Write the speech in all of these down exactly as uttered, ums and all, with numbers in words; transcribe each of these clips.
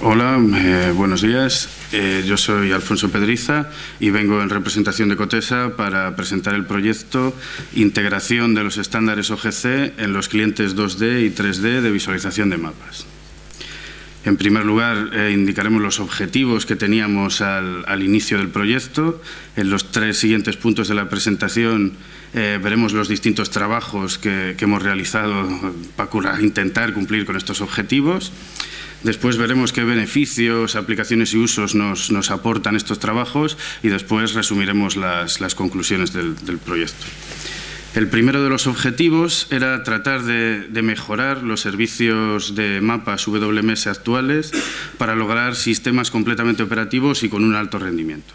Hola, eh, buenos días. Eh, yo soy Alfonso Pedriza y vengo en representación de Cotesa para presentar el proyecto Integración de los estándares O G C en los clientes dos D y tres D de visualización de mapas. En primer lugar, eh, indicaremos los objetivos que teníamos al, al inicio del proyecto. En los tres siguientes puntos de la presentación eh, veremos los distintos trabajos que, que hemos realizado para intentar cumplir con estos objetivos. Después veremos qué beneficios, aplicaciones y usos nos, nos aportan estos trabajos y después resumiremos las, las conclusiones del, del proyecto. El primero de los objetivos era tratar de, de mejorar los servicios de mapas W M S actuales para lograr sistemas completamente operativos y con un alto rendimiento.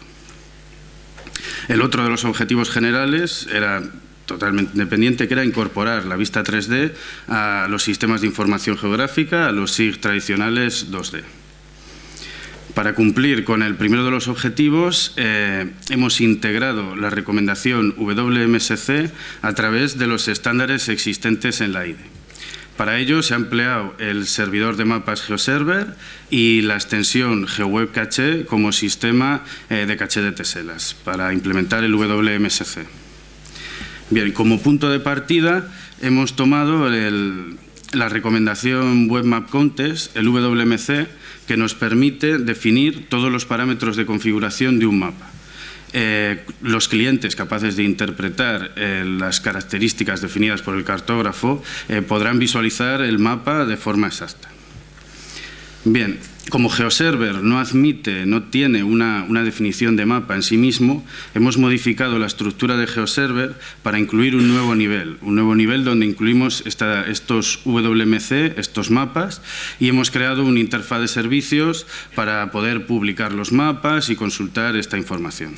El otro de los objetivos generales era totalmente independiente, que era incorporar la vista tres D a los sistemas de información geográfica, a los S I G tradicionales dos D. Para cumplir con el primero de los objetivos, eh, hemos integrado la recomendación W M S C a través de los estándares existentes en la I D E. Para ello se ha empleado el servidor de mapas GeoServer y la extensión GeoWeb Cache como sistema eh, de caché de teselas para implementar el W M S C. Bien, como punto de partida hemos tomado el, la recomendación Web Map Contest, el W M C, que nos permite definir todos los parámetros de configuración de un mapa. Eh, los clientes capaces de interpretar eh, las características definidas por el cartógrafo eh, podrán visualizar el mapa de forma exacta. Bien, como GeoServer no admite, no tiene una, una definición de mapa en sí mismo, hemos modificado la estructura de GeoServer para incluir un nuevo nivel, un nuevo nivel donde incluimos esta, estos W M C, estos mapas, y hemos creado una interfaz de servicios para poder publicar los mapas y consultar esta información.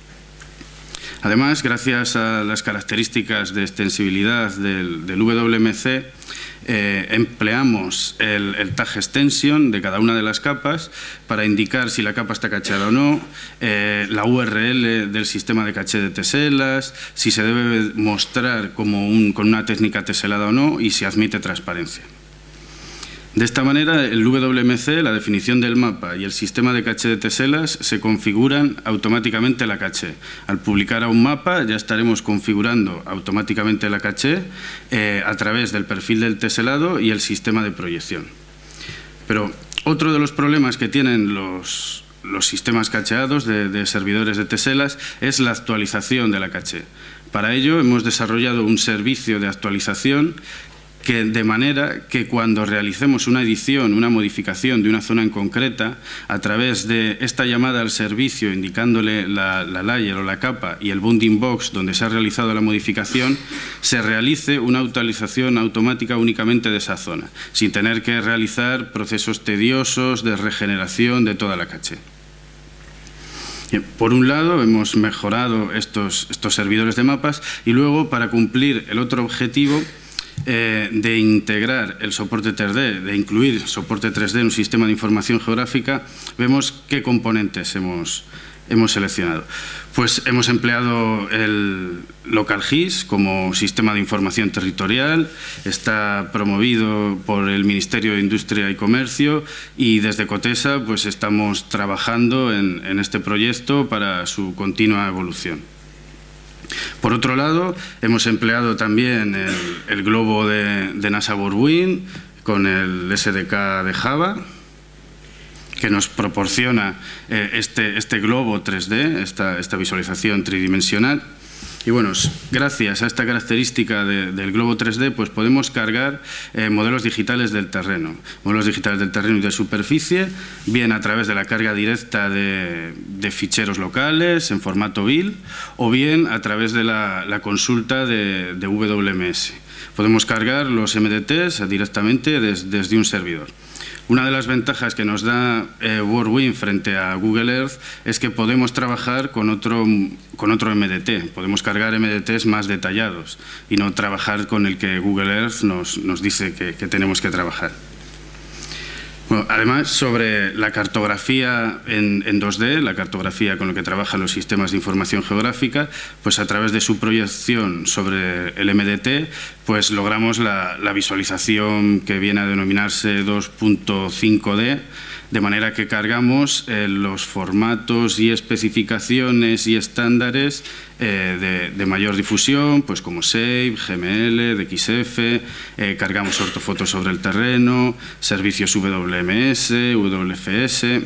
Además, gracias a las características de extensibilidad del, del W M C, Eh, empleamos el, el tag extension de cada una de las capas para indicar si la capa está cacheada o no, eh, la U R L del sistema de caché de teselas, si se debe mostrar como un, con una técnica teselada o no y si admite transparencia. De esta manera, el W M C, la definición del mapa y el sistema de caché de teselas se configuran automáticamente la caché. Al publicar a un mapa ya estaremos configurando automáticamente la caché eh, a través del perfil del teselado y el sistema de proyección. Pero otro de los problemas que tienen los, los sistemas cacheados de, de servidores de teselas es la actualización de la caché. Para ello hemos desarrollado un servicio de actualización que de manera que cuando realicemos una edición, una modificación de una zona en concreta, a través de esta llamada al servicio indicándole la, la layer o la capa y el bounding box donde se ha realizado la modificación, se realice una actualización automática únicamente de esa zona, sin tener que realizar procesos tediosos de regeneración de toda la caché. Por un lado, hemos mejorado estos, estos servidores de mapas y luego, para cumplir el otro objetivo, Eh, de integrar el soporte tres D, de incluir soporte tres D en un sistema de información geográfica, vemos qué componentes hemos, hemos seleccionado. Pues hemos empleado el LocalGIS como sistema de información territorial, está promovido por el Ministerio de Industria y Comercio y desde Cotesa pues estamos trabajando en, en este proyecto para su continua evolución. Por otro lado, hemos empleado también el, el globo de, de NASA Borwind con el S D K de Java, que nos proporciona eh, este, este globo tres D, esta, esta visualización tridimensional. Y bueno, gracias a esta característica de, del globo tres D, pues podemos cargar eh, modelos digitales del terreno, modelos digitales del terreno y de superficie, bien a través de la carga directa de, de ficheros locales en formato B I L o bien a través de la, la consulta de, de W M S. Podemos cargar los M D Ts directamente des, desde un servidor. Una de las ventajas que nos da eh, Borwind frente a Google Earth es que podemos trabajar con otro, con otro M D T, podemos cargar M D Ts más detallados y no trabajar con el que Google Earth nos, nos dice que, que tenemos que trabajar. Bueno, además, sobre la cartografía en, en dos D, la cartografía con la que trabajan los sistemas de información geográfica, pues a través de su proyección sobre el M D T pues logramos la, la visualización que viene a denominarse dos punto cinco D, de manera que cargamos eh, los formatos y especificaciones y estándares eh, de, de mayor difusión, pues como SAVE, G M L, D X F, eh, cargamos ortofotos sobre el terreno, servicios W M S, W F S.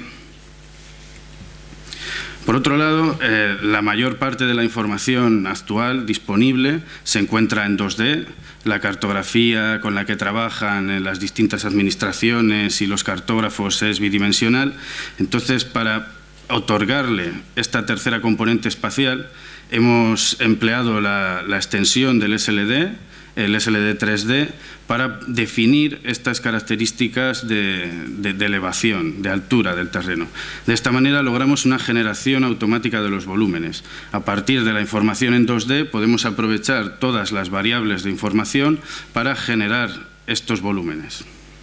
Por otro lado, eh, la mayor parte de la información actual disponible se encuentra en dos D. La cartografía con la que trabajan en las distintas administraciones y los cartógrafos es bidimensional. Entonces, para otorgarle esta tercera componente espacial, hemos empleado la, la extensión del S L D, el S L D tres D, para definir estas características de, de, de elevación, de altura del terreno. De esta manera logramos una generación automática de los volúmenes. A partir de la información en dos D podemos aprovechar todas las variables de información para generar estos volúmenes.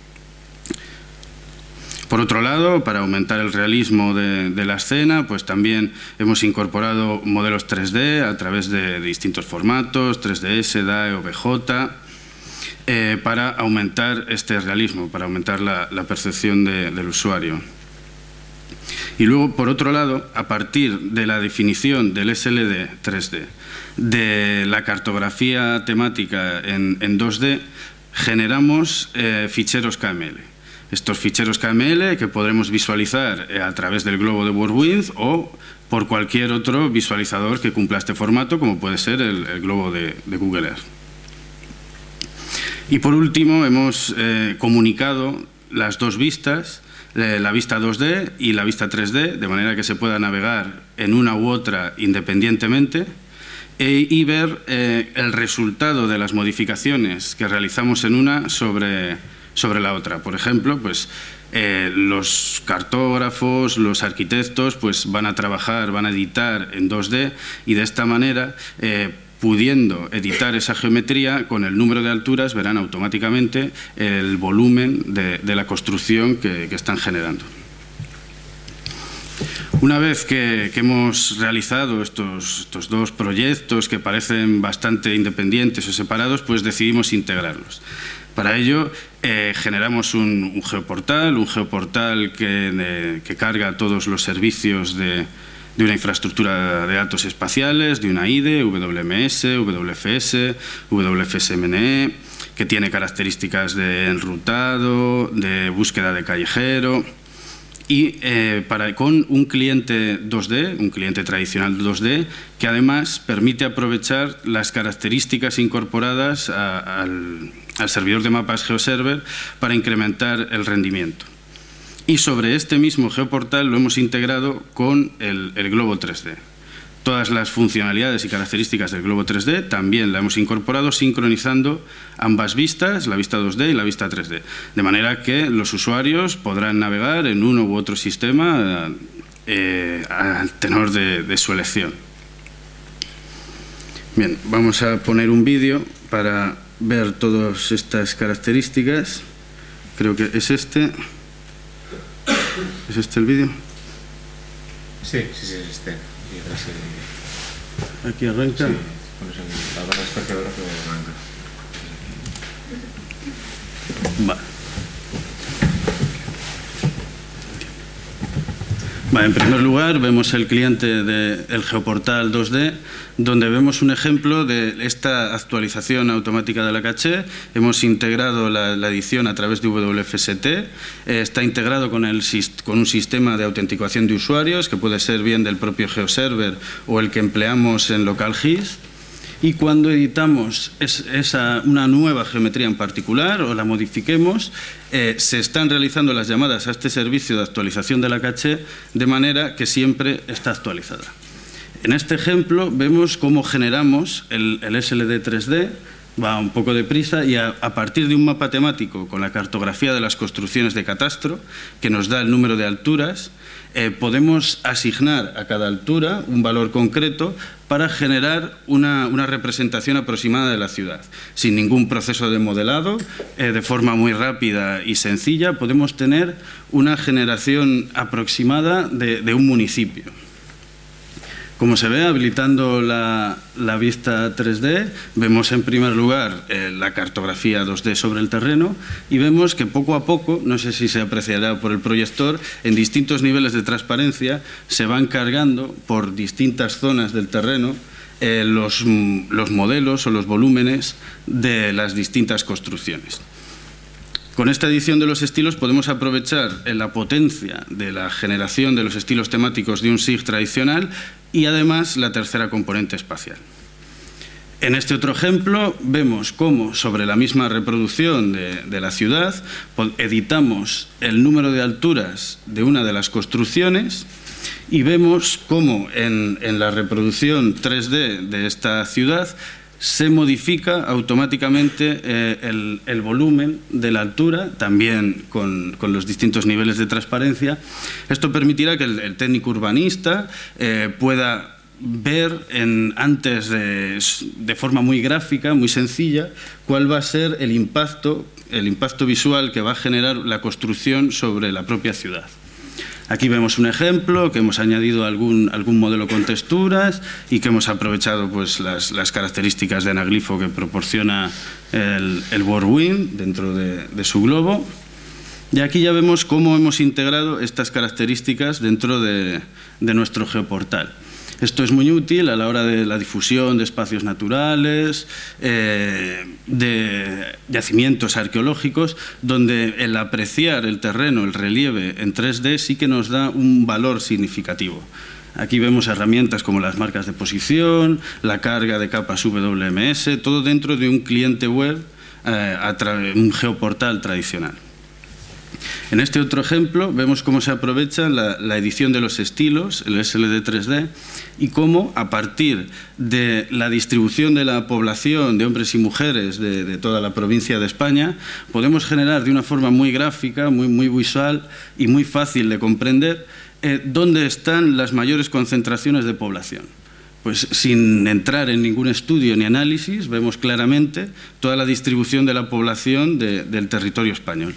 Por otro lado, para aumentar el realismo de, de la escena, pues también hemos incorporado modelos tres D a través de, de distintos formatos, tres D S, D A E o B J, eh, para aumentar este realismo, para aumentar la, la percepción de, del usuario. Y luego, por otro lado, a partir de la definición del S L D tres D, de la cartografía temática en, en dos D, generamos eh, ficheros K M L. Estos ficheros K M L que podremos visualizar a través del globo de WorldWidth o por cualquier otro visualizador que cumpla este formato, como puede ser el, el globo de, de Google Earth. Y por último, hemos eh, comunicado las dos vistas, eh, la vista dos D y la vista tres D, de manera que se pueda navegar en una u otra independientemente e, y ver eh, el resultado de las modificaciones que realizamos en una sobre... sobre la otra. Por ejemplo, pues, eh, los cartógrafos, los arquitectos pues, van a trabajar, van a editar en dos D y de esta manera, eh, pudiendo editar esa geometría, con el número de alturas verán automáticamente el volumen de, de la construcción que, que están generando. Una vez que, que hemos realizado estos, estos dos proyectos que parecen bastante independientes o separados, pues decidimos integrarlos. Para ello, eh, generamos un, un geoportal, un geoportal que, de, que carga todos los servicios de, de una infraestructura de datos espaciales, de una I D E, W M S, W F S, W F S M N E, que tiene características de enrutado, de búsqueda de callejero, y eh, para, con un cliente dos D, un cliente tradicional dos D, que además permite aprovechar las características incorporadas a, al, al servidor de mapas GeoServer para incrementar el rendimiento. Y sobre este mismo geoportal lo hemos integrado con el, el globo tres D. Todas las funcionalidades y características del globo tres D también la hemos incorporado sincronizando ambas vistas, la vista dos D y la vista tres D, de manera que los usuarios podrán navegar en uno u otro sistema eh, al tenor de, de su elección. Bien, vamos a poner un vídeo para ver todas estas características. Creo que es este. ¿Es este el vídeo? Sí, sí, sí, es este. Aquí arranca. Sí, pones en la barra espaciadora que arranca. Vale. Vale, en primer lugar vemos el cliente del geoportal dos D, donde vemos un ejemplo de esta actualización automática de la caché. Hemos integrado la, la edición a través de W F S T, eh, está integrado con, el, con un sistema de autenticación de usuarios, que puede ser bien del propio GeoServer o el que empleamos en LocalGIS. Y cuando editamos es, esa, una nueva geometría en particular o la modifiquemos, eh, se están realizando las llamadas a este servicio de actualización de la caché de manera que siempre está actualizada. En este ejemplo vemos cómo generamos el, el S L D tres D, va un poco deprisa, y a, a partir de un mapa temático con la cartografía de las construcciones de catastro, que nos da el número de alturas, eh, podemos asignar a cada altura un valor concreto para generar una, una representación aproximada de la ciudad. Sin ningún proceso de modelado, eh, de forma muy rápida y sencilla, podemos tener una generación aproximada de, de un municipio. Como se ve, habilitando la, la vista tres D, vemos en primer lugar eh, la cartografía dos D sobre el terreno y vemos que poco a poco, no sé si se apreciará por el proyector, en distintos niveles de transparencia se van cargando por distintas zonas del terreno eh, los, los modelos o los volúmenes de las distintas construcciones. Con esta edición de los estilos podemos aprovechar la potencia de la generación de los estilos temáticos de un S I G tradicional y además la tercera componente espacial. En este otro ejemplo vemos cómo sobre la misma reproducción de, de la ciudad editamos el número de alturas de una de las construcciones y vemos cómo en, en la reproducción tres D de esta ciudad se modifica automáticamente eh, el, el volumen de la altura, también con, con los distintos niveles de transparencia. Esto permitirá que el, el técnico urbanista eh, pueda ver en, antes de, de forma muy gráfica, muy sencilla, cuál va a ser el impacto, el impacto visual que va a generar la construcción sobre la propia ciudad. Aquí vemos un ejemplo que hemos añadido algún, algún modelo con texturas y que hemos aprovechado pues, las, las características de anaglifo que proporciona el, el Whirlwind dentro de, de su globo. Y aquí ya vemos cómo hemos integrado estas características dentro de, de nuestro geoportal. Esto es muy útil a la hora de la difusión de espacios naturales, eh, de yacimientos arqueológicos, donde el apreciar el terreno, el relieve en tres D sí que nos da un valor significativo. Aquí vemos herramientas como las marcas de posición, la carga de capas W M S, todo dentro de un cliente web, eh, a través de un geoportal tradicional. En este otro ejemplo vemos cómo se aprovecha la, la edición de los estilos, el S L D tres D, y cómo a partir de la distribución de la población de hombres y mujeres de, de toda la provincia de España, podemos generar de una forma muy gráfica, muy, muy visual y muy fácil de comprender eh, dónde están las mayores concentraciones de población. Pues sin entrar en ningún estudio ni análisis, vemos claramente toda la distribución de la población de, del territorio español.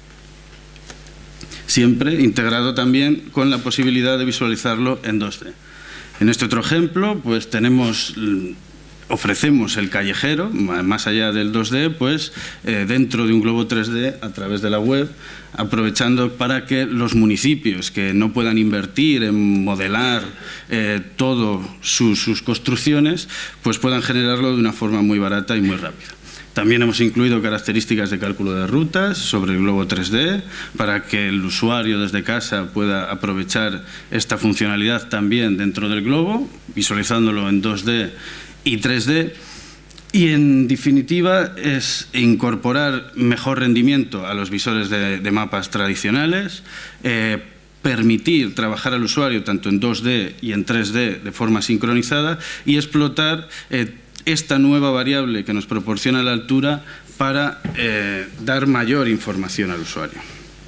Siempre integrado también con la posibilidad de visualizarlo en dos D. En este otro ejemplo, pues tenemos, ofrecemos el callejero, más allá del dos D, pues eh, dentro de un globo tres D a través de la web, aprovechando para que los municipios que no puedan invertir en modelar eh, todo sus, sus construcciones, pues puedan generarlo de una forma muy barata y muy rápida. También hemos incluido características de cálculo de rutas sobre el globo tres D para que el usuario desde casa pueda aprovechar esta funcionalidad también dentro del globo, visualizándolo en dos D y tres D. Y en definitiva es incorporar mejor rendimiento a los visores de, de mapas tradicionales, eh, permitir trabajar al usuario tanto en dos D y en tres D de forma sincronizada y explotar eh, esta nueva variable que nos proporciona la altura para eh, dar mayor información al usuario.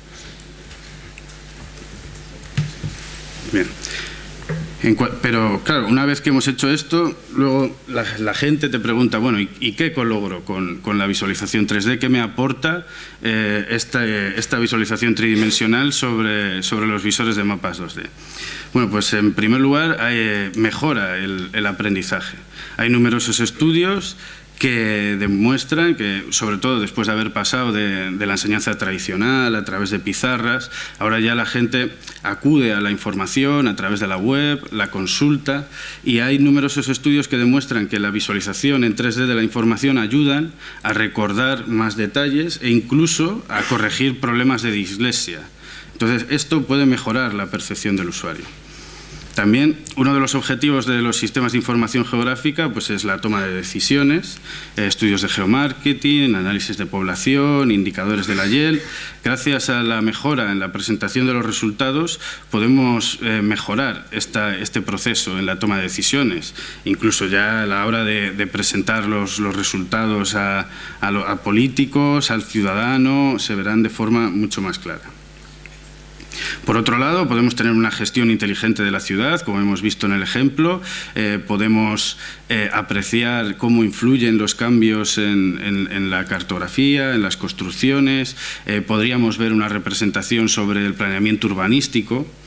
Bien. En pero claro, una vez que hemos hecho esto, luego la, la gente te pregunta, bueno, ¿y, y qué logro con, con la visualización tres D? ¿Qué me aporta eh, esta, esta visualización tridimensional sobre, sobre los visores de mapas dos D? Bueno, pues en primer lugar hay, mejora el, el aprendizaje. Hay numerosos estudios que demuestran que, sobre todo después de haber pasado de, de la enseñanza tradicional a través de pizarras, ahora ya la gente acude a la información a través de la web, la consulta, y hay numerosos estudios que demuestran que la visualización en tres D de la información ayudan a recordar más detalles e incluso a corregir problemas de dislexia. Entonces, esto puede mejorar la percepción del usuario. También uno de los objetivos de los sistemas de información geográfica pues es la toma de decisiones, eh, estudios de geomarketing, análisis de población, indicadores de la Y E L. Gracias a la mejora en la presentación de los resultados podemos eh, mejorar esta, este proceso en la toma de decisiones. Incluso ya a la hora de, de presentar los, los resultados a, a, lo, a políticos, al ciudadano, se verán de forma mucho más clara. Por otro lado, podemos tener una gestión inteligente de la ciudad, como hemos visto en el ejemplo. Eh, podemos eh, apreciar cómo influyen los cambios en, en, en la cartografía, en las construcciones. Eh, podríamos ver una representación sobre el planeamiento urbanístico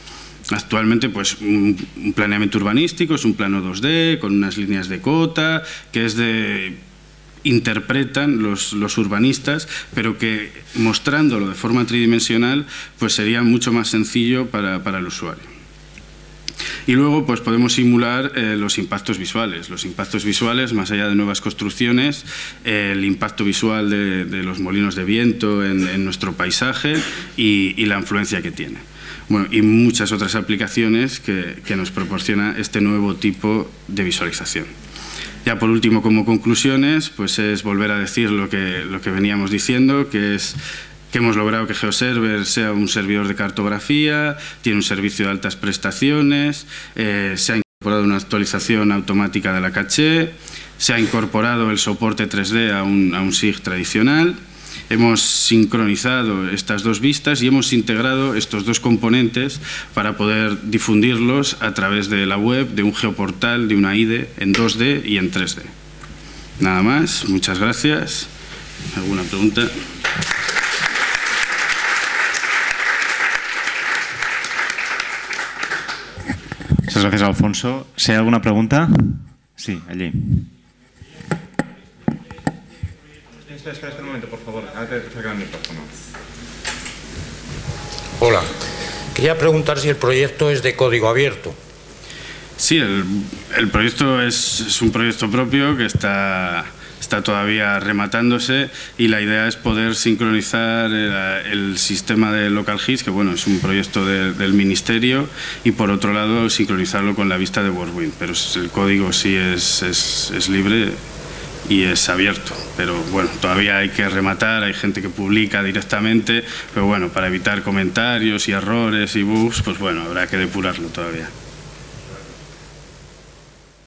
actualmente pues un, un planeamiento urbanístico, es un plano dos D con unas líneas de cota, que es de... interpretan los, los urbanistas, pero que mostrándolo de forma tridimensional pues sería mucho más sencillo para, para el usuario. Y luego pues podemos simular eh, los impactos visuales. Los impactos visuales, más allá de nuevas construcciones, eh, el impacto visual de, de los molinos de viento en, en nuestro paisaje y, y la influencia que tiene. Bueno, y muchas otras aplicaciones que, que nos proporciona este nuevo tipo de visualización. Ya por último, como conclusiones, pues es volver a decir lo que, lo que veníamos diciendo, que es que hemos logrado que GeoServer sea un servidor de cartografía, tiene un servicio de altas prestaciones, eh, se ha incorporado una actualización automática de la caché, se ha incorporado el soporte tres D a un, a un S I G tradicional, hemos sincronizado estas dos vistas y hemos integrado estos dos componentes para poder difundirlos a través de la web, de un geoportal, de una I D E en dos D y en tres D. Nada más, muchas gracias. ¿Alguna pregunta? Muchas gracias, Alfonso. Si hay alguna pregunta. Sí, allí. Espera, espera, espera un momento, por favor. Ahora te acerca el micrófono. Hola. Quería preguntar si el proyecto es de código abierto. Sí, el, el proyecto es, es un proyecto propio que está, está todavía rematándose y la idea es poder sincronizar el, el sistema de Local H I S, que bueno, es un proyecto de, del Ministerio, y por otro lado sincronizarlo con la vista de WorldWind, pero el código sí es, es, es libre y es abierto, pero bueno, todavía hay que rematar, hay gente que publica directamente, pero bueno, para evitar comentarios y errores y bugs, pues bueno, habrá que depurarlo todavía.